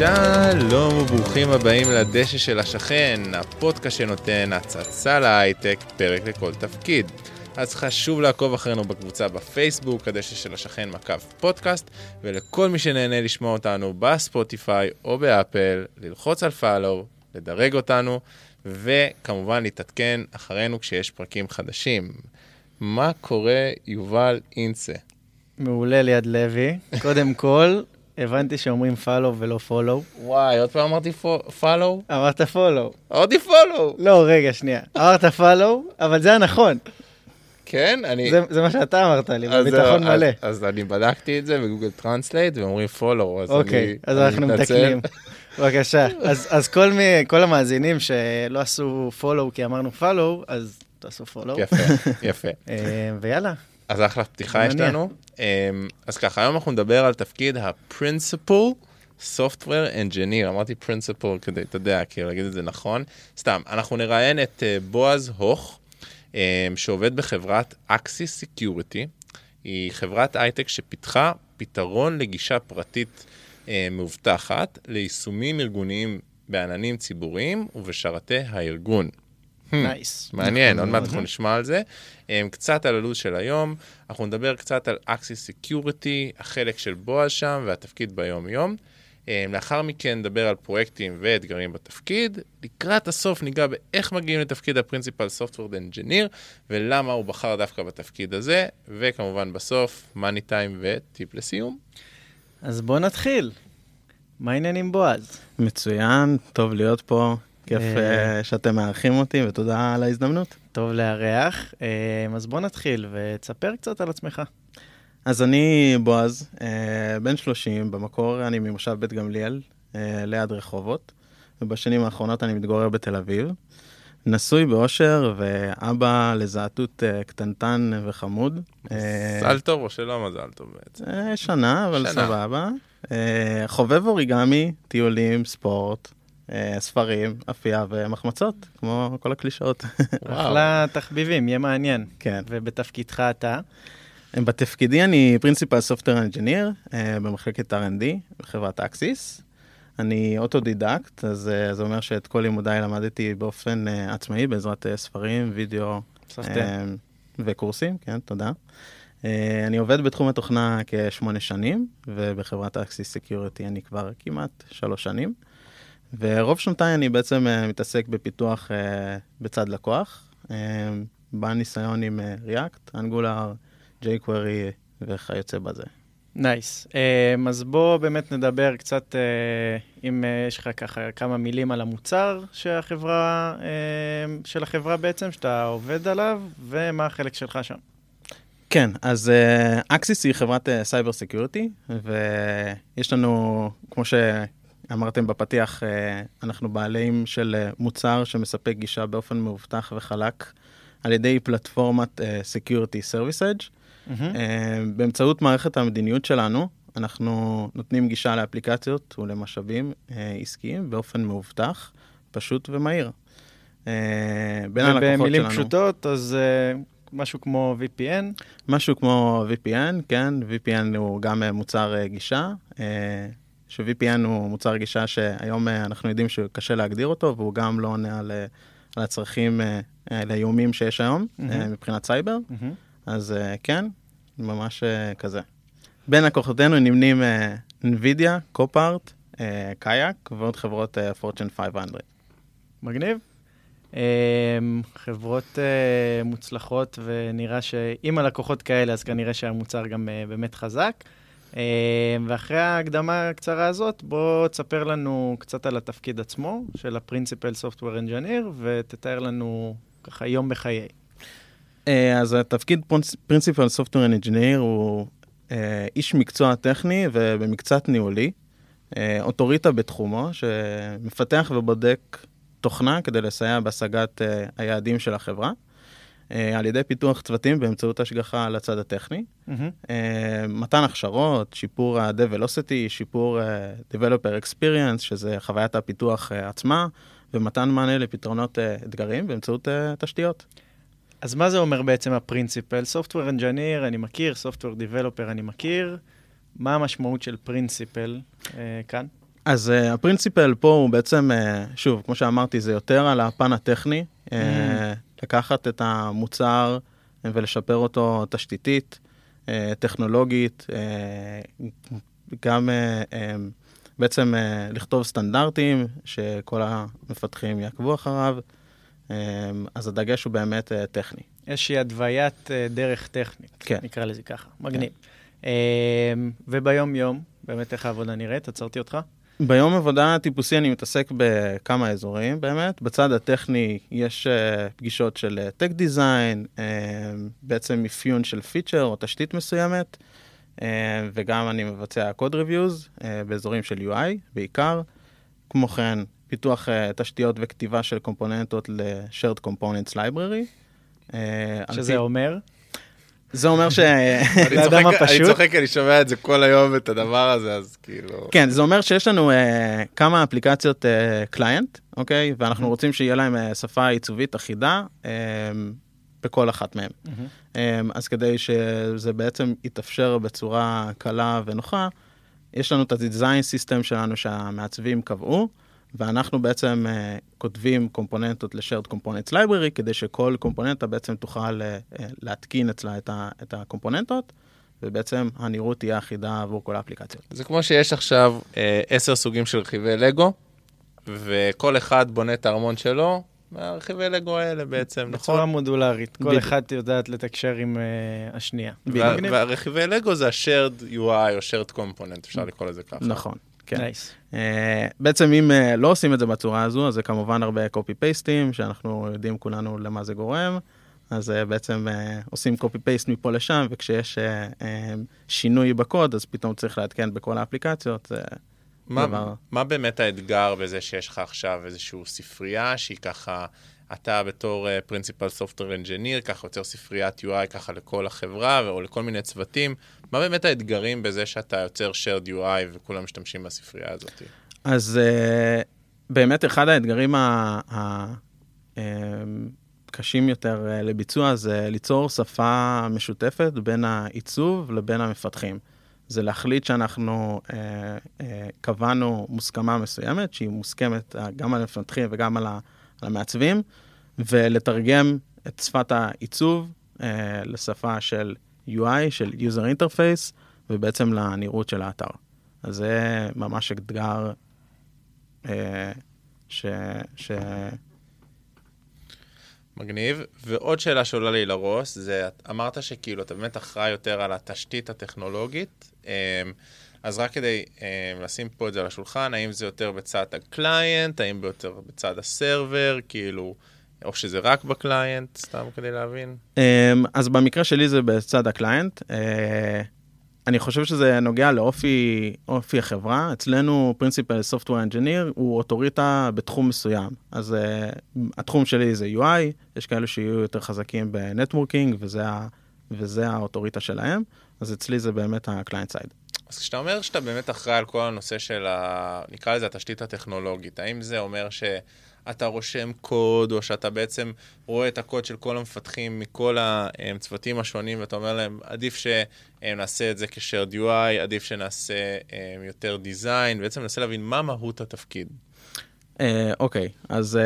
שלום וברוכים הבאים לדשא של השכן, הפודקאסט שנותן הצצה להייטק, פרק לכל תפקיד. אז חשוב לעקוב אחרינו בקבוצה בפייסבוק, הדשא של השכן פודקאסט, ולכל מי שנהנה לשמוע אותנו בספוטיפיי או באפל, ללחוץ על פאלו, לדרג אותנו, וכמובן להתעדכן אחרינו כשיש פרקים חדשים. מה קורה, יובל אינצה? מעולה ליד לוי. קודם כל, הבנתי שאומרים follow ולא follow. וואי, עוד פעם אמרתי follow? אמרת follow. אמרתי follow. לא, רגע, שנייה. אמרת follow, אבל זה הנכון. כן, אני... זה מה שאתה אמרת לי, בביטחון מלא. אז אני בדקתי את זה בגוגל טרנסלייט, ואומרים follow, אז אוקיי, אז אנחנו מתקנים. בבקשה. אז כל המאזינים שלא עשו follow כי אמרנו follow, אז תעשו follow. יפה, יפה. ויאללה. אז אחלה פתיחה יש לנו. אז ככה, היום אנחנו נדבר על תפקיד ה-Principal Software Engineer. אמרתי Principal כדי, אתה יודע, כאילו להגיד את זה נכון. סתם, אנחנו נראיין את בועז הוך, שעובד בחברת Axis Security. היא חברת הייטק שפיתחה פתרון לגישה פרטית מאובטחת ליישומים ארגוניים בעננים ציבוריים ובשרתי הארגון. נייס. מעניין, עוד מעט אנחנו נשמע על זה. קצת על הלו"ז של היום, אנחנו נדבר קצת על Axis Security, החלק של בועז שם והתפקיד ביום יום. לאחר מכן נדבר על פרויקטים ואתגרים בתפקיד. לקראת הסוף ניגע באיך מגיעים לתפקיד ה-Principal Software Engineer, ולמה הוא בחר דווקא בתפקיד הזה, וכמובן בסוף, Money Time וטיפ לסיום. אז בוא נתחיל. מה העניין עם בועז? מצוין, טוב להיות פה. כיף שאתם מארחים אותי, ותודה על ההזדמנות. טוב לארח. אז בוא נתחיל ותספר קצת על עצמך. אז אני בועז, בן 30, במקור אני ממושב בית גמליאל, ליד רחובות, ובשנים האחרונות אני מתגורר בתל אביב. נשוי באושר, ואבא לזעתות קטנטן וחמוד. מזל טוב או שלא מזל טוב בעצם? שנה, אבל סבבה. חובב אוריגמי, טיולים, ספורט. ספרים, אפייה ומחמצות, כמו כל הקלישאות. אחלה תחביבים, יהיה מעניין. כן. ובתפקידך אתה? בתפקידי אני פרינסיפל סופטוור אנג'יניר, במחלקת R&D, בחברת אקסיס. אני אוטודידקט, אז זה אומר שאת כל לימודיי למדתי באופן עצמאי, בעזרת ספרים, וידאו וקורסים, כן, תודה. אני עובד בתחום התוכנה כ8 שנים, ובחברת אקסיס סקיוריטי אני כבר כמעט 3 שנים. ורוב שנותיי אני בעצם מתעסק בפיתוח בצד לקוח, בניסיון עם React, Angular, jQuery וכיוצא בזה. נייס. אז בוא באמת נדבר קצת, אם יש לך ככה כמה מילים על המוצר של החברה בעצם, שאתה עובד עליו, ומה החלק שלך שם. כן, אז Axis היא חברת סייבר סקיוריטי, ויש לנו, כמו אמרתם בפתיח, אנחנו בעלים של מוצר שמספק גישה באופן מאובטח וחלק על ידי פלטפורמת Security Service Edge. באמצעות מערכת המדיניות שלנו, אנחנו נותנים גישה לאפליקציות ולמשאבים עסקיים באופן מאובטח, פשוט ומהיר. ובמילים פשוטות, אז משהו כמו VPN? משהו כמו VPN, כן. VPN הוא גם מוצר גישה, ש-VPN הוא מוצר גישה שהיום אנחנו יודעים שקשה להגדיר אותו, והוא גם לא עונה על הצרכים, לאיומים שיש היום, מבחינת סייבר. אז כן, ממש כזה. בין לקוחותינו נמנים NVIDIA, Copart, Kayak, ועוד חברות Fortune 500. מגניב. חברות מוצלחות, ונראה שאם הלקוחות כאלה, אז כנראה שהמוצר גם באמת חזק. ואחרי ההקדמה הקצרה הזאת, בוא תספר לנו קצת על התפקיד עצמו, של ה-Principal Software Engineer, ותתאר לנו ככה יום בחיי. אז התפקיד Principal Software Engineer הוא איש מקצוע טכני ובמקצת ניהולי, אוטוריטה בתחומו, שמפתח ובודק תוכנה כדי לסייע בהשגת היעדים של החברה. על ידי פיתוח צוותים באמצעות השגחה על הצד הטכני, מתן הכשרות, שיפור ה-Velocity, שיפור Developer Experience, שזה חוויית הפיתוח עצמה, ומתן מענה לפתרונות אתגרים באמצעות תשתיות. אז מה זה אומר בעצם הפרינציפל? Software Engineer אני מכיר, Software Developer אני מכיר, מה המשמעות של פרינציפל כאן? אז הפרינציפל פה הוא בעצם, שוב, כמו שאמרתי, זה יותר על הפן הטכני, לקחת את המוצר ולשפר אותו תשתיתית, טכנולוגית, גם בעצם לכתוב סטנדרטים שכל המפתחים יעקבו אחריו, אז הדגש הוא באמת טכני. איזושהי הדוויית דרך טכנית, כן. נקרא לזה ככה, מגניב. כן. וביום יום, באמת איך העבודה נראית? עצרתי אותך? ביום עבודה טיפוסי אני מתעסק בכמה אזורים, באמת. בצד הטכני יש פגישות של טק דיזיין, בעצם אפיון של פיצ'ר או תשתית מסוימת, וגם אני מבצע קוד ריוויוז באזורים של UI בעיקר. כמו כן, פיתוח תשתיות וכתיבה של קומפוננטות ל-Shared Components Library. שזה אומר? זה אומר אני צוחק, אני שומע את זה כל היום, את הדבר הזה, אז כאילו... כן, זה אומר שיש לנו כמה אפליקציות קליינט, אוקיי? ואנחנו רוצים שיהיה להם שפה עיצובית אחידה בכל אחת מהם. אז כדי שזה בעצם יתאפשר בצורה קלה ונוחה, יש לנו את ה-design system שלנו שהמעצבים קבעו, ואנחנו בעצם כותבים קומפוננטות ל-Shared Components Library, כדי שכל קומפוננטה בעצם תוכל להתקין אצלה את הקומפוננטות, ובעצם הנראות תהיה אחידה עבור כל האפליקציות. זה כמו שיש עכשיו 10 סוגים של רכיבי לגו, וכל אחד בונה את הארמון שלו, מהרכיבי לגו האלה בעצם, נכון? בצורה מודולרית, כל אחד יודעת לתקשר עם השנייה. והרכיבי לגו זה ה-Shared UI או Shared Component, אפשר לקרוא לזה ככה. נכון. כן. בעצם אם לא עושים את זה בצורה הזו, אז זה כמובן הרבה קופי-פייסטים, שאנחנו יודעים כולנו למה זה גורם, אז בעצם עושים קופי-פייסט מפה לשם, וככשיש שינוי בקוד, אז פתאום צריך להתקן בכל האפליקציות. מה באמת האתגר בזה שיש לך עכשיו איזושהי ספרייה, שהיא ככה, אתה בתור פרינציפל סופטוור אנג'יניר, ככה יוצר ספריית UI ככה לכל החברה, או לכל מיני צוותים, מה באמת האתגרים בזה שאתה יוצר shared UI וכולם משתמשים בספרייה הזאת? אז באמת אחד האתגרים הקשים יותר לביצוע זה ליצור שפה משותפת בין העיצוב לבין המפתחים. זה להחליט שאנחנו קבענו מוסכמה מסוימת, שהיא מוסכמת גם על המפתחים וגם על המעצבים, ולתרגם את שפת העיצוב לשפה של UI, של user interface, ובעצם לנראות של האתר. אז זה ממש אתגר מגניב. ועוד שאלה שעולה לי לראש, זה, אמרת שכאילו אתה באמת אחראי יותר על התשתית הטכנולוגית, אז רק כדי לשים פה את זה על השולחן, האם זה יותר בצד הקליינט, האם יותר בצד הסרבר, כאילו, או שזה רק בקליינט, סתם כדי להבין? אז במקרה שלי זה בצד הקליינט. אני חושב שזה נוגע לאופי החברה. אצלנו פרינציפל סופטוור אנג'יניר הוא אוטוריטה בתחום מסוים. אז התחום שלי זה UI, יש כאלו שיהיו יותר חזקים בנטוורקינג, וזה האוטוריטה שלהם. אז אצלי זה באמת הקליינט סייד. אז כשאתה אומר שאתה באמת אחראי על כל הנושא של, נקרא לזה התשתית הטכנולוגית, האם זה אומר שאתה רושם קוד, או שאתה בעצם רואה את הקוד של כל המפתחים מכל הצוותים השונים, ואתה אומר להם, עדיף שנעשה את זה כ-shared UI, עדיף שנעשה יותר דיזיין, בעצם ננסה להבין מה מהות התפקיד. אוקיי, אז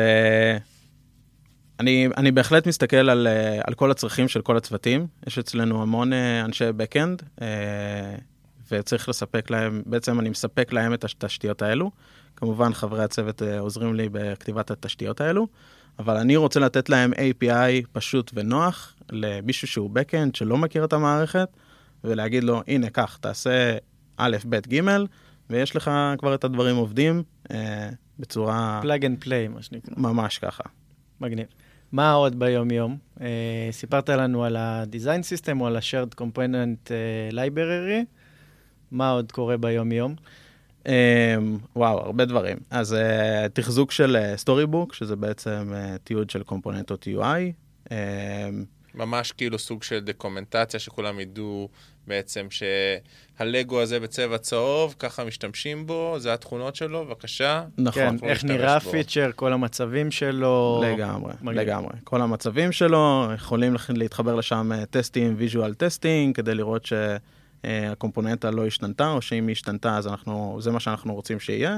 אני בהחלט מסתכל על כל הצרכים של כל הצוותים. יש אצלנו המון אנשי backend, וצריך לספק להם, בעצם אני מספק להם את התשתיות האלו. כמובן, חברי הצוות עוזרים לי בכתיבת התשתיות האלו, אבל אני רוצה לתת להם API פשוט ונוח, למישהו שהוא backend שלא מכיר את המערכת, ולהגיד לו, הנה, כך, תעשה א', ב', ג', ויש לך כבר את הדברים עובדים בצורה... plug and play, מה שנקרא. ממש ככה. מגניב. מה עוד ביום-יום? סיפרת לנו על ה-Design System או על ה-Shared Component Library. מה עוד קורה ביום-יום? וואו, הרבה דברים. אז תחזוק של סטוריבוק, שזה בעצם תיעוד של קומפוננטות UI. ממש כאילו סוג של דוקומנטציה שכולם ידעו בעצם שהלגו הזה בצבע צהוב, ככה משתמשים בו, זה התכונות שלו, בבקשה. נכון. כן, איך נראה פיצ'ר, כל המצבים שלו. לגמרי. כל המצבים שלו, יכולים להתחבר לשם טסטים, ויז'ואל טסטינג, כדי לראות הקומפוננטה לא השתנתה, או שאם היא השתנתה, אז זה מה שאנחנו רוצים שיהיה.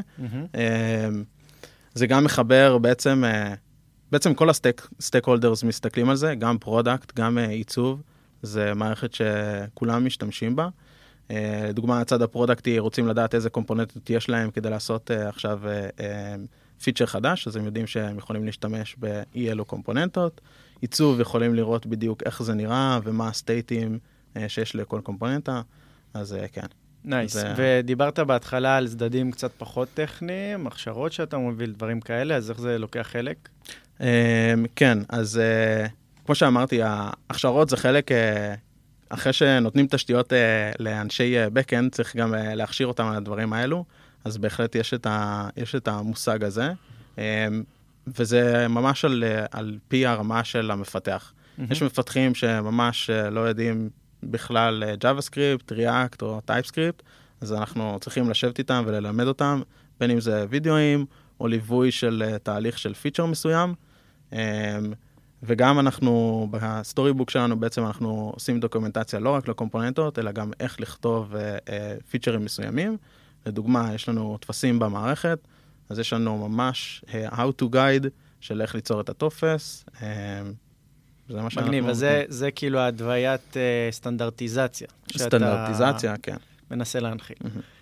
זה גם מחבר בעצם כל הסטייק הולדרס מסתכלים על זה, גם פרודקט, גם עיצוב, זה מערכת שכולם משתמשים בה. לדוגמה, הצד הפרודקטי רוצים לדעת איזה קומפוננטות יש להם כדי לעשות עכשיו פיצ'ר חדש, אז הם יודעים שהם יכולים להשתמש באי-אלו קומפוננטות. עיצוב יכולים לראות בדיוק איך זה נראה ומה הסטייטים שיש לכל קומפוננטה, אז כן. נייס, ודיברת בהתחלה על צדדים קצת פחות טכניים, הכשרות שאתה מוביל, דברים כאלה, אז איך זה לוקח חלק? כן, אז כמו שאמרתי, ההכשרות זה חלק, אחרי שנותנים תשתיות לאנשי backend, צריך גם להכשיר אותם על הדברים האלו, אז בהחלט יש את המושג הזה, וזה ממש על פי הרמה של המפתח. יש מפתחים שממש לא יודעים בכלל JavaScript, React או TypeScript, אז אנחנו צריכים לשבת איתם וללמד אותם, בין אם זה וידאוים או ליווי של תהליך של פיצ'ר מסוים, וגם אנחנו, בסטורי בוק שלנו בעצם אנחנו עושים דוקומנטציה לא רק לקומפוננטות, אלא גם איך לכתוב פיצ'רים מסוימים. לדוגמה, יש לנו תפסים במערכת, אז יש לנו ממש how to guide של איך ליצור את הטופס. זה מה שאנחנו... מגניב, זה כאילו הדוויית סטנדרטיזציה. סטנדרטיזציה, כן. מנסה להנחיל.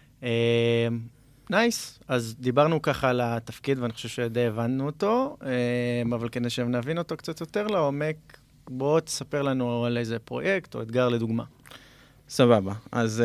נייס, אז דיברנו ככה על התפקיד, ואני חושב שדי הבנו אותו, אבל כדי שנבין אותו קצת יותר לעומק, בוא תספר לנו על איזה פרויקט או אתגר לדוגמה. סבבה, אז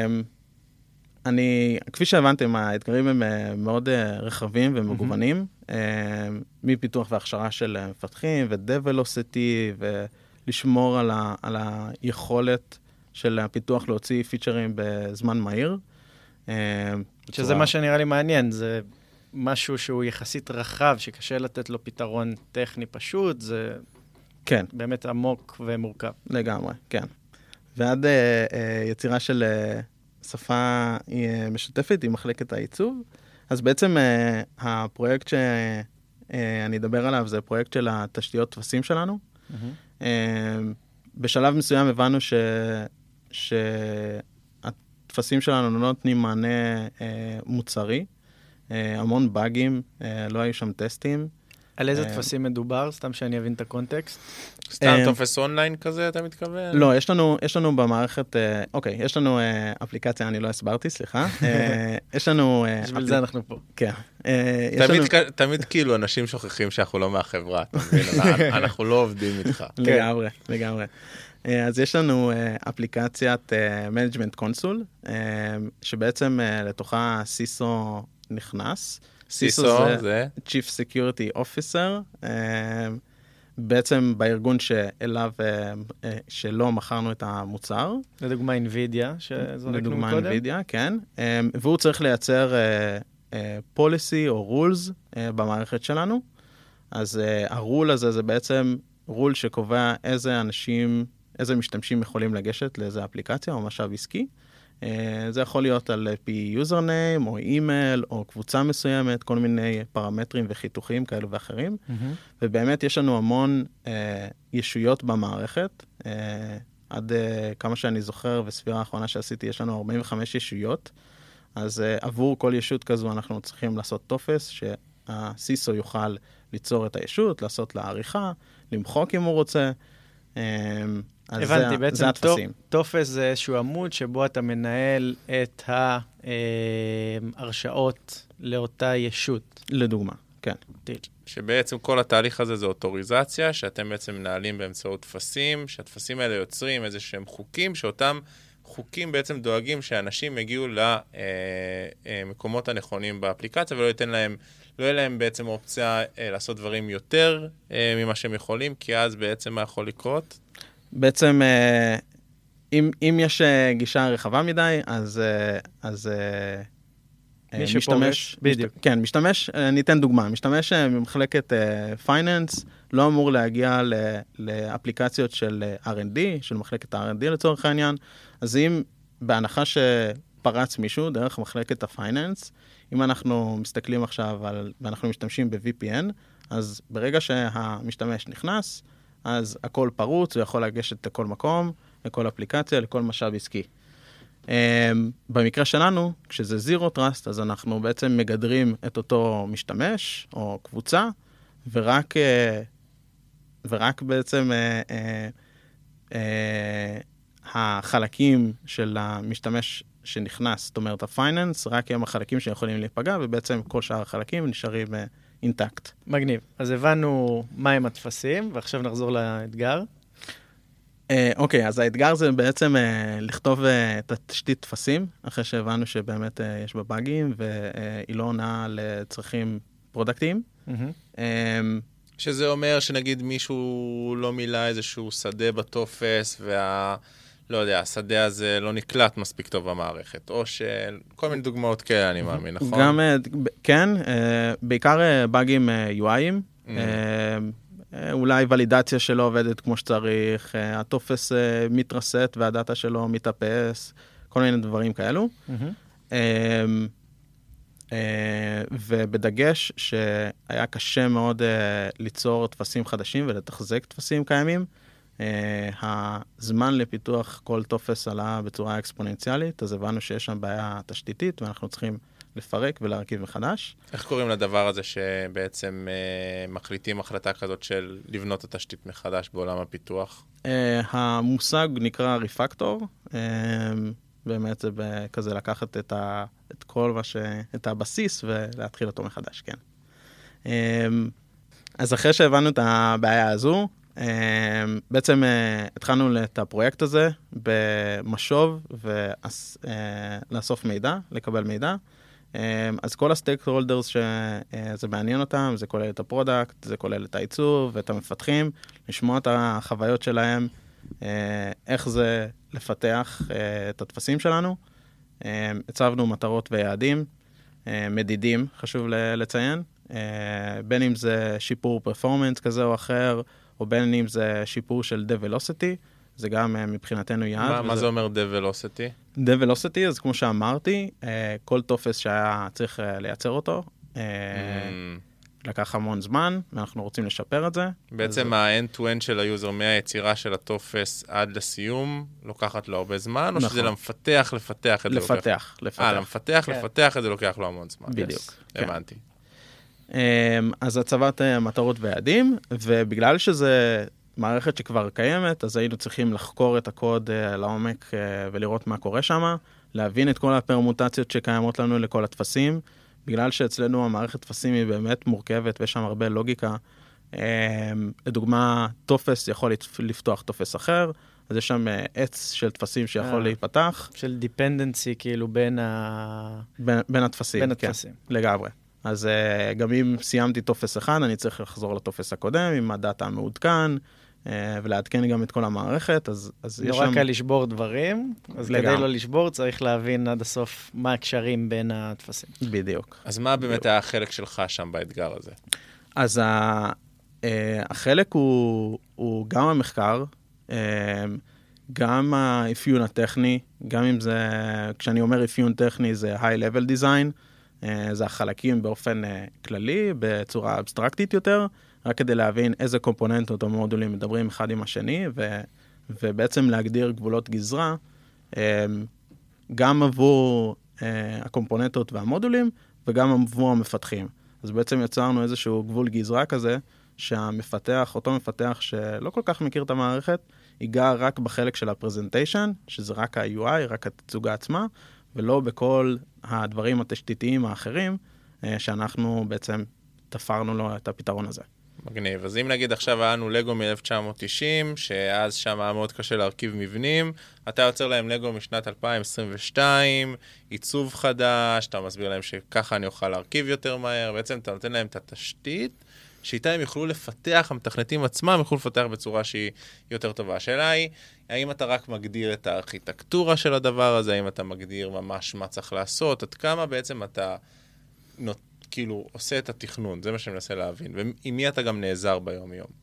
כפי שהבנתם, האתגרים הם מאוד רחבים ומגוונים, מפיתוח והכשרה של מפתחים ו-develocity, ולשמור על היכולת של הפיתוח להוציא פיצ'רים בזמן מהיר. שזה מה שנראה לי מעניין, זה משהו שהוא יחסית רחב, שקשה לתת לו פתרון טכני פשוט, זה כן. באמת עמוק ומורכב. לגמרי, כן. ועד יצירה של שפה משותפת עם מחלקת העיצוב, אז בעצם הפרויקט שאני אדבר עליו זה פרויקט של התשתיות תפסים שלנו. בשלב מסוים הבנו שהתפסים שלנו לא נותנים מענה מוצרי, המון באגים, לא היו שם טסטים. על איזה תפסים מדובר? סתם שאני אבין את הקונטקסט. סתם טופס אונליין כזה, אתה מתכוון? לא, יש לנו במערכת, אוקיי, יש לנו אפליקציה, אני לא הסברתי, סליחה. יש לנו... בשביל זה אנחנו פה. כן. תמיד כאילו אנשים שוכחים שאנחנו לא מהחברה, אתה מבין? אנחנו לא עובדים איתך. לגמרי, לגמרי. אז יש לנו אפליקציית Management Console, שבעצם לתוכה סיסו נכנס. סיסו זה? Chief Security Officer, בעצם בארגון שלא מכרנו את המוצר. לדוגמה NVIDIA, שזרקנו קודם. לדוגמה NVIDIA, כן. והוא צריך לייצר policy או rules במערכת שלנו. אז הרול הזה זה בעצם רול שקובע איזה משתמשים יכולים לגשת לאיזה אפליקציה או משאב עסקי. זה יכול להיות על פי username או אימייל או קבוצה מסוימת, כל מיני פרמטרים וחיתוכים כאלו ואחרים. ובאמת יש לנו המון ישויות במערכת. עד כמה שאני זוכר וספירה האחרונה שעשיתי, יש לנו 45 ישויות. אז עבור כל ישות כזו אנחנו צריכים לעשות טופס שהסיסו יוכל ליצור את הישות, לעשות לה עריכה, למחוק אם הוא רוצה. הבנתי, בעצם טופס זה איזשהו עמוד שבו אתה מנהל את ההרשאות לאותה ישות. לדוגמה, כן. שבעצם כל התהליך הזה זה אוטוריזציה, שאתם בעצם מנהלים באמצעות תפסים, שהתפסים האלה יוצרים איזה שהם חוקים, שאותם חוקים בעצם דואגים שאנשים יגיעו למקומות הנכונים באפליקציה, ולא יהיה להם בעצם אופציה לעשות דברים יותר ממה שהם יכולים, כי אז בעצם מה יכול לקרות? בעצם, אם יש גישה רחבה מדי, אז משתמש, כן, משתמש, ניתן דוגמה, משתמש ממחלקת פייננס, לא אמור להגיע לאפליקציות של R&D, של מחלקת R&D לצורך העניין, אז אם בהנחה שפרץ מישהו דרך מחלקת הפייננס, אם אנחנו מסתכלים עכשיו ואנחנו משתמשים ב-VPN, אז ברגע שהמשתמש נכנס, אז הכל פרוץ, הוא יכול לגשת לכל מקום, לכל אפליקציה, לכל משאב עסקי. במקרה שלנו, כשזה זירו טראסט, אז אנחנו בעצם מגדרים את אותו משתמש או קבוצה, ורק בעצם החלקים של המשתמש שנכנס, זאת אומרת הפייננס, רק הם החלקים שיכולים להיפגע, ובעצם כל שאר החלקים נשארים אינטקט. מגניב. אז הבנו מהם הטפסים, ועכשיו נחזור לאתגר. אוקיי, אז האתגר זה בעצם לכתוב את התשתית טפסים, אחרי שהבנו שבאמת יש בה באגים, והיא לא עונה לצרכים פרודקטיים. שזה אומר שנגיד מישהו לא מילא איזשהו שדה בטופס, לא יודע, השדה הזה לא נקלט מספיק טוב במערכת, או כל מיני דוגמאות כאלה, אני מאמין, נכון? גם, כן, בעיקר באגים UI'ים, אולי ולידציה שלו עובדת כמו שצריך, הטופס מתרסט והדאטה שלו מתאפס, כל מיני דברים כאלו. ובדגש שהיה קשה מאוד ליצור טפסים חדשים ולתחזק טפסים קיימים, הזמן לפיתוח כל טופס עלה בצורה אקספוננציאלית, אז הבנו שיש שם בעיה תשתיתית, ואנחנו צריכים לפרק ולהרכיב מחדש. איך קוראים לדבר הזה שבעצם מחליטים החלטה כזאת של לבנות את התשתית מחדש בעולם הפיתוח? המושג נקרא ריפקטור, באמת זה כזה לקחת את כל את הבסיס ולהתחיל אותו מחדש, כן. אז אחרי שהבנו את הבעיה הזו, בעצם התחלנו את הפרויקט הזה במשוב ולאסוף מידע, לקבל מידע. אז כל הסטייק הולדרס שזה מעניין אותם, זה כולל את הפרודקט, זה כולל את העיצוב ואת המפתחים, לשמוע את החוויות שלהם, איך זה לפתח את התפסים שלנו. הצבנו מטרות ויעדים, מדידים, חשוב לציין, בין אם זה שיפור פרפורמנס כזה או אחר, או בין אם זה שיפור של dev-velocity, זה גם מבחינתנו יעד. מה זה אומר dev-velocity? dev-velocity, אז כמו שאמרתי, כל טופס שהיה צריך לייצר אותו, לקח המון זמן, ואנחנו רוצים לשפר את זה. בעצם ה-end-to-end של היוזר מהיצירה של הטופס עד לסיום, לוקחת לו הרבה זמן, או שזה למפתח, לפתח את זה? לפתח. לפתח את זה לוקח לו המון זמן. בדיוק. הבנתי. אז הצבת מטרות ויעדים, ובגלל שזה מערכת שכבר קיימת, אז היינו צריכים לחקור את הקוד לעומק ולראות מה קורה שם, להבין את כל הפרמוטציות שקיימות לנו לכל הטפסים, בגלל שאצלנו המערכת טפסים היא באמת מורכבת ויש שם הרבה לוגיקה. לדוגמה, טופס יכול לפתוח טופס אחר, אז יש שם עץ של טפסים שיכול להיפתח. של dependency כאילו בין הטפסים, כן, לגמרי. אז גם אם סיימתי טופס אחד, אני צריך לחזור לטופס הקודם, עם הדאטה המעודכן, ולעדכן גם את כל המערכת, אז יש שם... נורא קל לשבור דברים, אז כדי לא לשבור, צריך להבין עד הסוף מה הקשרים בין הטפסים. בדיוק. אז מה באמת החלק שלך שם באתגר הזה? אז החלק הוא גם המחקר, גם האפיון הטכני, גם אם זה, כשאני אומר אפיון טכני, זה high-level design, זה החלקים באופן כללי, בצורה אבסטרקטית יותר, רק כדי להבין איזה קומפוננטות או מודולים מדברים אחד עם השני, ובעצם להגדיר גבולות גזרה, גם עבור הקומפוננטות והמודולים, וגם עבור המפתחים. אז בעצם יצרנו איזשהו גבול גזרה כזה, שהמפתח, אותו מפתח שלא כל כך מכיר את המערכת, ייגע רק בחלק של הפרזנטיישן, שזה רק ה-UI, רק התצוגה עצמה, ולא בכל הדברים התשתיתיים האחרים, שאנחנו בעצם תפרנו לו את הפתרון הזה. מגניב. אז אם נגיד עכשיו היה לנו לגו מ-1990, שאז שם היה מאוד קשה להרכיב מבנים, אתה יוצר להם לגו משנת 2022, עיצוב חדש, אתה מסביר להם שככה אני אוכל להרכיב יותר מהר, בעצם אתה נותן להם את התשתית, שאיתה הם יוכלו לפתח, המתכנתים עצמם יוכלו לפתח בצורה שהיא יותר טובה. השאלה היא, האם אתה רק מגדיר את הארכיטקטורה של הדבר הזה, האם אתה מגדיר ממש מה צריך לעשות, עד כמה בעצם אתה כאילו עושה את התכנון, זה מה שאני מנסה להבין, ועם מי אתה גם נעזר ביום יום?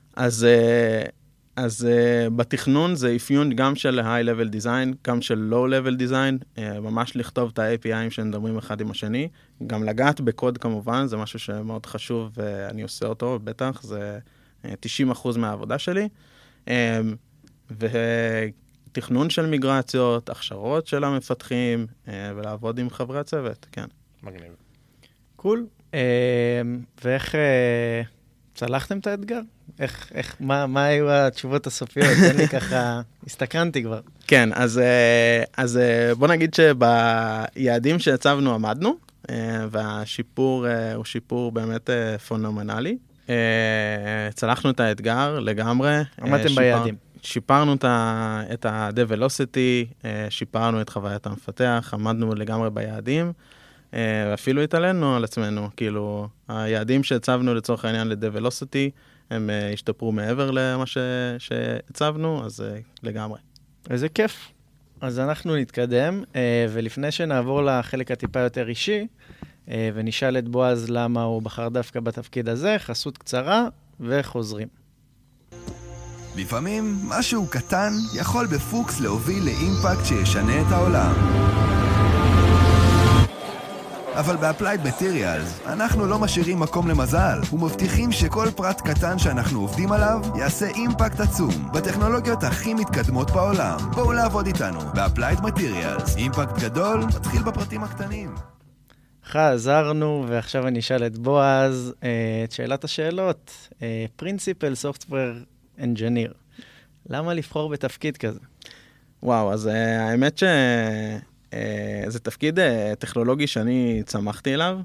אז בתכנון זה אפיון גם של high-level design, גם של low-level design, ממש לכתוב את ה-API'ים שמדברים אחד עם השני, גם לגעת בקוד כמובן, זה משהו שמאוד חשוב ואני עושה אותו, בטח, זה 90% מהעבודה שלי, תכנון של מיגרציות, הכשרות של המפתחים, ולעבוד עם חברי הצוות, כן. מגניב. קול. ואיך צלחתם את האתגר? מה היו התשובות הסופיות? תן לי ככה, הסתקרנתי כבר. כן, אז בוא נגיד שביעדים שהצבנו עמדנו, והשיפור הוא שיפור באמת פונומנלי. צלחנו את האתגר לגמרי. עמדתם ביעדים. שיפרנו את ה-Velocity, שיפרנו את חוויית המפתח, עמדנו לגמרי ביעדים, ואפילו התעלינו על עצמנו. כאילו, היעדים שהצבנו לצורך העניין ל-Velocity, הם השתפרו מעבר למה שהצבנו, אז לגמרי. איזה כיף. אז אנחנו נתקדם, ולפני שנעבור לחלק הטיפה יותר אישי, ונשאל את בועז למה הוא בחר דווקא בתפקיד הזה, חסות קצרה, וחוזרים. לפעמים משהו קטן יכול בפוקס להוביל לאימפקט שישנה את העולם. אבל ב-Applied Materials אנחנו לא משאירים מקום למזל, ומבטיחים שכל פרט קטן שאנחנו עובדים עליו יעשה אימפקט עצום בטכנולוגיות הכי מתקדמות בעולם. בואו לעבוד איתנו ב-Applied Materials. אימפקט גדול מתחיל בפרטים הקטנים. חזרנו, ועכשיו אני אשאל את בועז את שאלת השאלות. Principal Software Engineer. למה לבחור בתפקיד כזה? וואו, אז האמת זה תפקיד טכנולוגי שאני צמחתי אליו,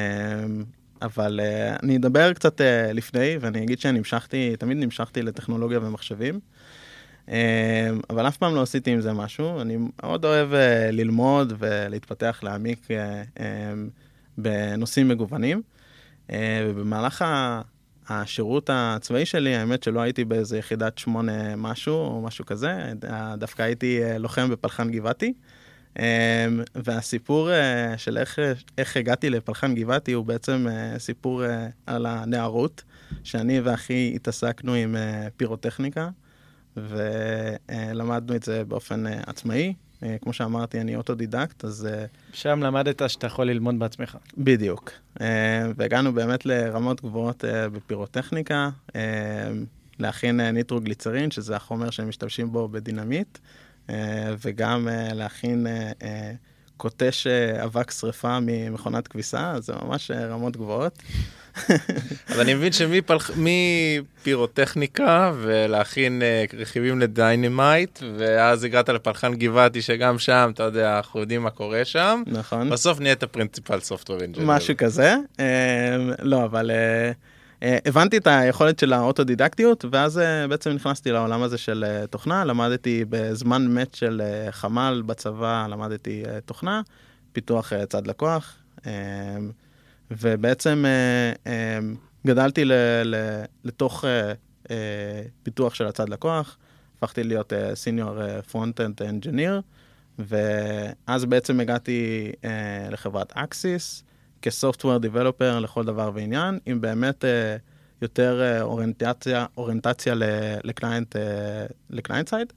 אבל אני אדבר קצת לפני, ואני אגיד תמיד נמשכתי לטכנולוגיה ומחשבים, אבל אף פעם לא עשיתי עם זה משהו. אני מאוד אוהב ללמוד ולהתפתח, להעמיק בנושאים מגוונים, ובמהלך השירות הצבאי שלי, האמת שלא הייתי באיזה יחידת 8 משהו או משהו כזה, דווקא הייתי לוחם בפלחן גבעתי, והסיפור של איך הגעתי לפלחן גבעתי הוא בעצם סיפור על הנערות, שאני ואחי התעסקנו עם פירוטכניקה, ולמדנו את זה באופן עצמאי. כמו שאמרתי, אני אוטודידקט, אז... שם למדת שאתה יכול ללמוד בעצמך. בדיוק. והגענו באמת לרמות גבוהות בפירוטכניקה, להכין ניטרוגליצרין, שזה החומר שהם משתמשים בו בדינמיט, וגם להכין קוטש אבק שריפה ממכונת כביסה, זה ממש רמות גבוהות. אז אני מבין מפירוטכניקה ולהכין רכיבים לדיינמייט, ואז הגעת לפלחן גבעתי שגם שם, אתה יודע, אנחנו יודעים מה קורה שם. נכון. בסוף נהיית פרינציפל סופטוור אינג'יניר. משהו כזה. לא, אבל הבנתי את היכולת של האוטודידקטיות, ואז בעצם נכנסתי לעולם הזה של תוכנה, למדתי בזמן מת של חמ"ל בצבא, למדתי תוכנה, פיתוח צד לקוח, ובעצם גדלתי לתוך פיתוח של הצד לקוח, הפכתי להיות סיניור פרונט-אנד אנג'יניר, ואז בעצם הגעתי לחברת אקסיס, כסופטוור דיבלופר לכל דבר ועניין, עם באמת יותר אוריינטציה לקליינט סייד.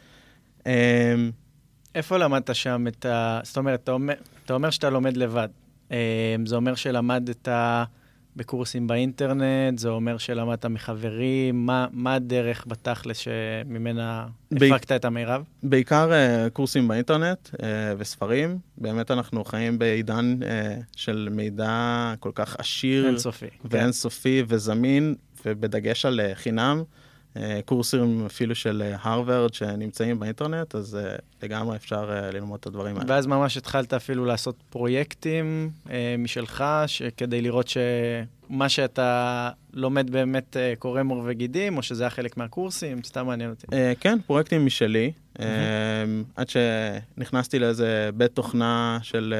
איפה למדת שם זאת אומרת, אתה אומר שאתה לומד לבד. זה אומר שלמדת בקורסים באינטרנט, זה אומר שלמדת מחברים, מה הדרך בתכלס שממנה הפקת את המירב? בעיקר קורסים באינטרנט וספרים. באמת אנחנו חיים בעידן של מידע כל כך עשיר ואינסופי וזמין, ובדגש על חינם. קורסים אפילו של הרווארד שנמצאים באינטרנט, אז לגמרי אפשר ללמוד את הדברים האלה. ואז ממש התחלת אפילו לעשות פרויקטים משלך, כדי לראות שמה שאתה לומד באמת קורא מור וגידים, או שזה היה חלק מהקורסים, סתם מעניין אותי. כן, פרויקטים משלי, עד שנכנסתי לאיזה בית תוכנה של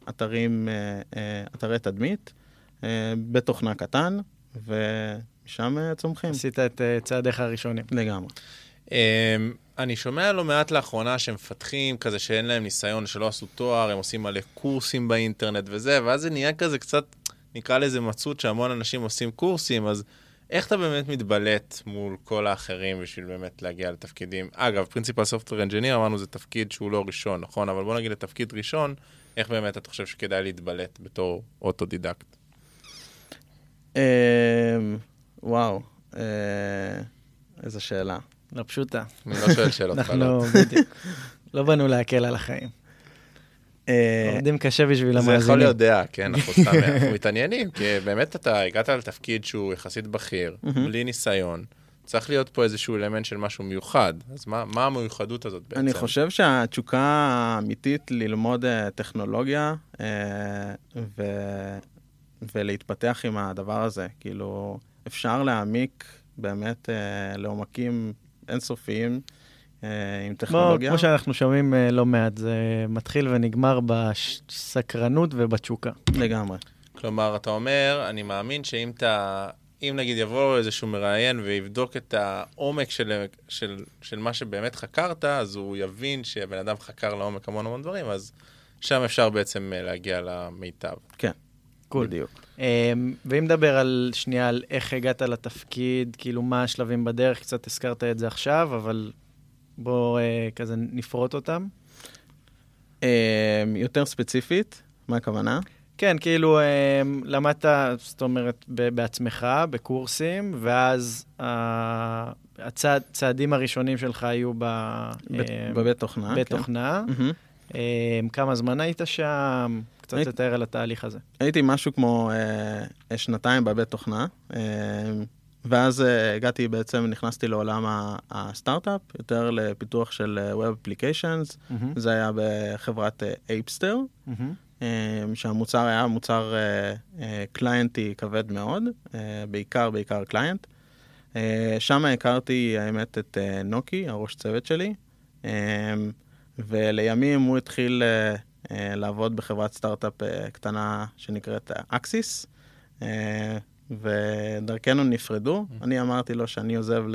אתרי תדמית, בית תוכנה קטן, שם צומחים. עשית את צעדיך הראשונים. לגמרי. אני שומע לא מעט לאחרונה שמפתחים כזה שאין להם ניסיון, שלא עשו תואר, הם עושים מלא קורסים באינטרנט וזה, ואז זה נהיה כזה קצת, נקרא לזה מצות שהמון אנשים עושים קורסים, אז איך אתה באמת מתבלט מול כל האחרים בשביל באמת להגיע לתפקידים? אגב, פרינציפל סופטוור אנג'יניר, אמרנו זה תפקיד שהוא לא ראשון, נכון? אבל בוא נגיד לתפקיד ראשון, איך באמת אתה חושב שכדאי להתבלט בתור אוטודידקט? וואו, איזו שאלה. לא פשוטה. אני לא שואל שאלות קלות. אנחנו בדיוק. לא באנו להקל על החיים. עובדים קשה בשביל המאזינים. זה יכול להיות דעה, כן, אנחנו מתעניינים, כי באמת אתה הגעת לתפקיד שהוא יחסית בכיר, בלי ניסיון. צריך להיות פה איזשהו אלמנט של משהו מיוחד. אז מה המיוחדות הזאת בעצם? אני חושב שהתשוקה האמיתית ללמוד טכנולוגיה ולהתפתח עם הדבר הזה. כאילו, אפשר להעמיק באמת לעומקים אינסופיים עם טכנולוגיה. כמו שאנחנו שומעים לא מעט, זה מתחיל ונגמר בסקרנות ובתשוקה. לגמרי. כלומר, אתה אומר, אני מאמין שאם אם נגיד יבוא איזשהו מראיין ויבדוק את העומק של מה שבאמת חקרת, אז הוא יבין שהבן אדם חקר לעומק המון דברים, אז שם אפשר בעצם להגיע למיטב. כן. קול. בדיוק. ואם נדבר שנייה על איך הגעת לתפקיד, כאילו מה השלבים בדרך, קצת הזכרת את זה עכשיו, אבל בוא כזה נפרוט אותם. יותר ספציפית, מה הכוונה? כן, כאילו למדת, זאת אומרת, בעצמך, בקורסים, ואז הצעדים הראשונים שלך היו בבית תוכנה. בית תוכנה. כמה זמן היית שם? קצת יותר על התהליך הזה. הייתי משהו כמו 2 בבית תוכנה, ואז הגעתי בעצם, נכנסתי לעולם הסטארט-אפ, יותר לפיתוח של Web Applications, זה היה בחברת Apster, שהמוצר היה מוצר קליינטי כבד מאוד, בעיקר קליינט. שם הכרתי, האמת, את נוקי, הראש צוות שלי, ולימים הוא התחיל לעבוד בחברת סטארט-אפ קטנה שנקראת Axis, ודרכנו נפרדו. אני אמרתי לו שאני עוזב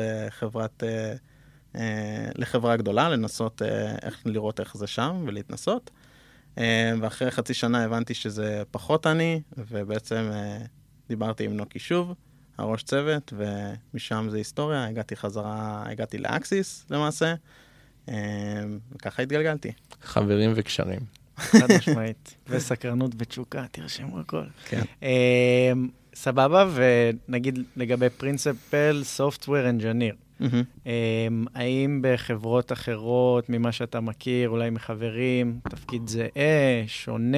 לחברה גדולה, לנסות לראות איך זה שם ולהתנסות. ואחרי חצי שנה הבנתי שזה פחות אני, ובעצם דיברתי עם נוקי שוב, הראש צוות, ומשם זה היסטוריה, הגעתי לאקסיס למעשה, וככה התגלגלתי. חברים וקשרים. חד משמעית. וסקרנות ותשוקה, תרשמו הכל. כן. סבבה, ונגיד לגבי פרינסיפל סופטוור אנג'יניר. האם בחברות אחרות, ממה שאתה מכיר, אולי מחברים, תפקיד זהה, שונה,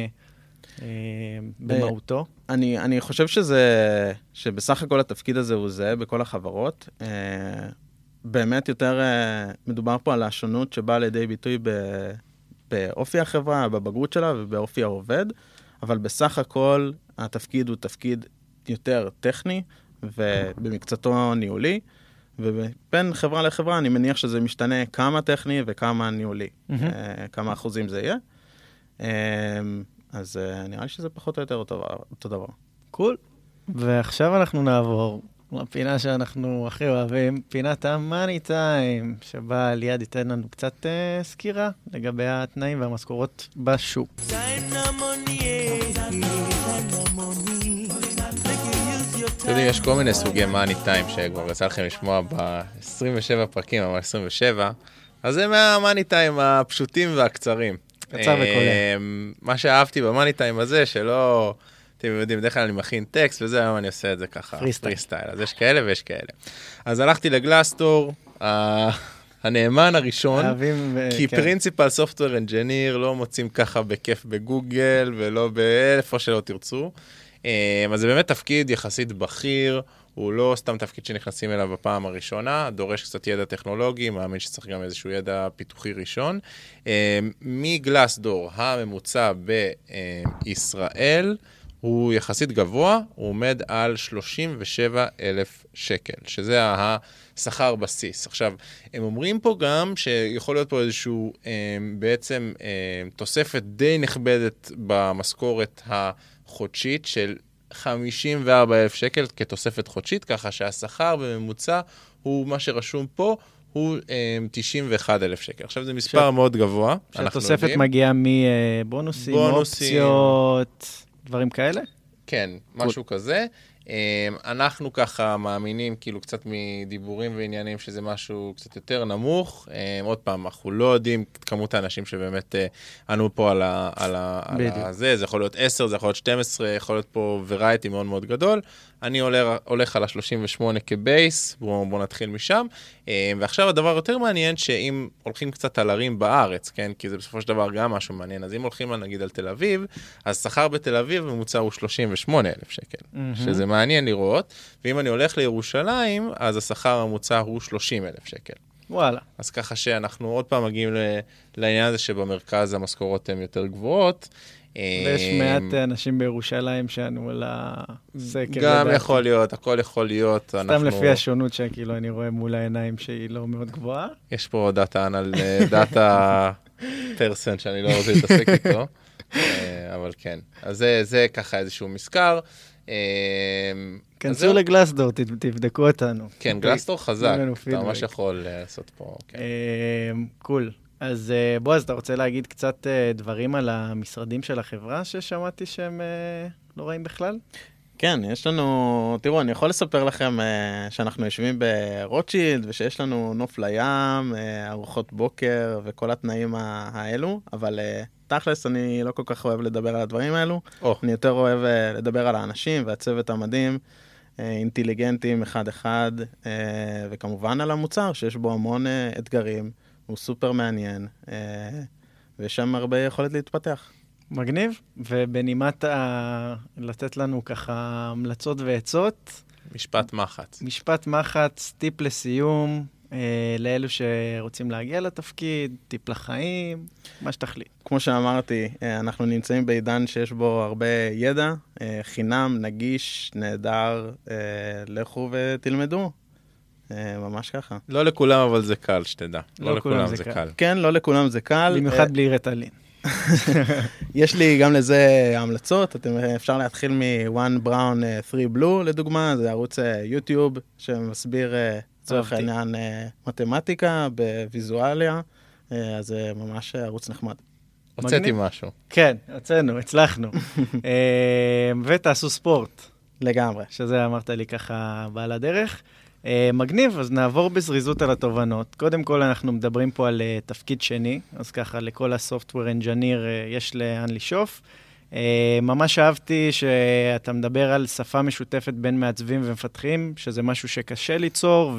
במהותו? אני חושב שבסך הכל התפקיד הזה הוא זהה בכל החברות. באמת יותר מדובר פה על השונות שבאה לידי ביטוי באופי החברה, בבגרות שלה ובאופי העובד, אבל בסך הכל התפקיד הוא תפקיד יותר טכני ובמקצתו ניהולי, ובין חברה לחברה אני מניח שזה משתנה כמה טכני וכמה ניהולי, כמה אחוזים זה יהיה. אז נראה לי שזה פחות או יותר אותו דבר. קול. ועכשיו אנחנו נעבור לפינה שאנחנו הכי אוהבים, פינת המאני טיים, שבה ליד ייתן לנו קצת סקירה לגבי התנאים והמשכורות בשוק. אתה יודע, יש כל מיני סוגי מאני טיים שכבר יצא לכם לשמוע ב-27 פרקים, אבל 27, אז זה מהמאני טיים הפשוטים והקצרים. קצר וקולע. מה שאהבתי במאני טיים הזה, שלא, אתם יודעים, בדרך כלל אני מכין טקסט, וזה היום אני עושה את זה ככה, פריסטייל. אז יש כאלה ויש כאלה. אז הלכתי לגלאסטור, הנאמן הראשון, כי פרינסיפל סופטוור אנג'יניר לא מוצאים ככה בכיף בגוגל, ולא באיפה שלא תרצו. אז זה באמת תפקיד יחסית בכיר, הוא לא סתם תפקיד שנכנסים אליו בפעם הראשונה, דורש קצת ידע טכנולוגי, מאמין שצריך גם איזשהו ידע פיתוחי ראשון. מגלאסדור, הממוצע בישראל, הוא יחסית גבוה, הוא עומד על 37,000 שקל, שזה השכר בסיס. עכשיו, הם אומרים פה גם שיכול להיות פה איזשהו בעצם תוספת די נכבדת במשכורת החודשית של 54,000 שקל כתוספת חודשית, ככה שהשכר בממוצע הוא מה שרשום פה, הוא 91,000 שקל. עכשיו זה מספר מאוד גבוה. שהתוספת מגיעה מבונוסים, אופציות, דברים כאלה? כן, משהו כזה. אנחנו ככה מאמינים, כאילו קצת מדיבורים ועניינים, שזה משהו קצת יותר נמוך. עוד פעם, אנחנו לא יודעים את כמות האנשים שבאמת ענו פה על זה. זה יכול להיות 10, זה יכול להיות 12, יכול להיות פה וריאטי מאוד מאוד גדול. אני הולך על ה-38 כבייס, בואו נתחיל משם. ועכשיו הדבר יותר מעניין, שאם הולכים קצת על ערים בארץ, כן? כי זה בסופו של דבר גם משהו מעניין, אז אם הולכים נגיד על תל אביב, אז שכר בתל אביב ממוצע הוא 38,000 שקל, שזה מעניין לראות, ואם אני הולך לירושלים, אז השכר הממוצע הוא 30,000 שקל. וואלה. אז ככה שאנחנו עוד פעם מגיעים לעניין הזה שבמרכז המשכורות הן יותר גבוהות. ויש מעט אנשים בירושלים שענו לסקר. גם יכול להיות, הכל יכול להיות. סתם לפי השונות שכאילו אני רואה מול העיניים שהיא לא מאוד גבוהה. יש פה דאטה פרסן שאני לא רוצה להתעסק איתו, אבל כן. אז זה ככה איזשהו מזכר. כנסו לגלסדור, תבדקו אותנו. כן, גלסדור חזק, אתה ממש יכול לעשות פה. קול. אז בועז, אתה רוצה להגיד קצת דברים על המשרדים של החברה ששמעתי שהם לא רעים בכלל? כן, יש לנו, תראו, אני יכול לספר לכם שאנחנו יושבים ברוטשילד, ושיש לנו נוף לים, ארוחות בוקר וכל התנאים האלו, אבל תכלס אני לא כל כך אוהב לדבר על הדברים האלו, אני יותר אוהב לדבר על האנשים והצוות המדהים, אינטליגנטים אחד-אחד, וכמובן על המוצר שיש בו המון אתגרים, הוא סופר מעניין, ויש שם הרבה יכולת להתפתח. מגניב, ובנימת לתת לנו ככה המלצות ועצות. משפט מחץ. משפט מחץ, טיפ לסיום, לאלו שרוצים להגיע לתפקיד, טיפ לחיים, מה שתחליט. כמו שאמרתי, אנחנו נמצאים בעידן שיש בו הרבה ידע, חינם, נגיש, נהדר, לכו ותלמדו. ממש ככה. לא לכולם, אבל זה קל, שתדע. לא לכולם זה קל. כן, לא לכולם זה קל. במיוחד בלי רטלין. יש לי גם לזה המלצות, אפשר להתחיל מ-One Brown 3 Blue לדוגמה, זה ערוץ יוטיוב שמסביר צורך העניין מתמטיקה בוויזואליה, אז זה ממש ערוץ נחמד. הוצאתי משהו. כן, הוצאנו, הצלחנו. ותעשו ספורט. לגמרי. שזה אמרת לי ככה בעל הדרך. מגניב, אז נעבור בזריזות על התובנות. קודם כל אנחנו מדברים פה על תפקיד שני, אז ככה לכל הסופטוור אנג'יניר יש לאן לשאוף. ממש אהבתי שאתה מדבר על שפה משותפת בין מעצבים ומפתחים, שזה משהו שקשה ליצור,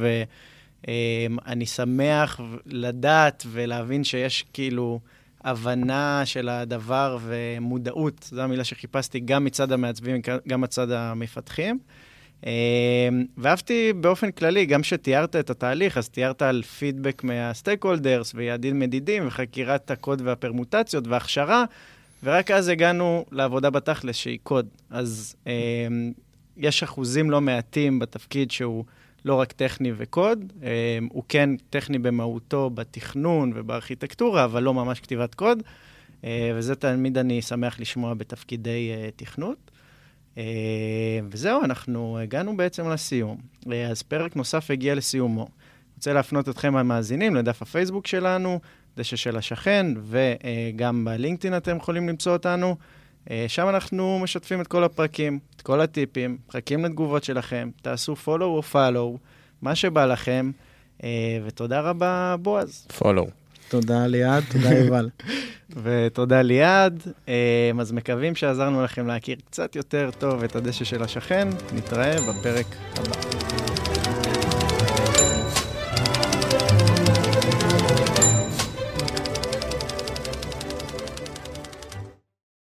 ואני שמח לדעת ולהבין שיש כאילו הבנה של הדבר ומודעות, זו המילה שחיפשתי גם מצד המעצבים, גם מצד המפתחים. ואהבתי באופן כללי, גם שתיארת את התהליך, אז תיארת על פידבק מהסטייק הולדרס ויעדים מדידים וחקירת הקוד והפרמוטציות והכשרה, ורק אז הגענו לעבודה בתכלס שהיא קוד. אז יש אחוזים לא מעטים בתפקיד שהוא לא רק טכני וקוד, הוא כן טכני במהותו בתכנון ובארכיטקטורה, אבל לא ממש כתיבת קוד, וזה תמיד אני שמח לשמוע בתפקידי תכנות. וזהו, אנחנו הגענו בעצם לסיום. אז פרק נוסף הגיע לסיומו. רוצה להפנות אתכם המאזינים לדף הפייסבוק שלנו, דשא של השכן, וגם בלינקדאין אתם יכולים למצוא אותנו. שם אנחנו משתפים את כל הפרקים, את כל הטיפים, מחכים לתגובות שלכם, תעשו follow או follow, מה שבא לכם, ותודה רבה בועז. follow. תודה ליעד, תודה יובל. ותודה ליעד, אז מקווים שעזרנו לכם להכיר קצת יותר טוב את הדשא של השכן, נתראה בפרק הבא.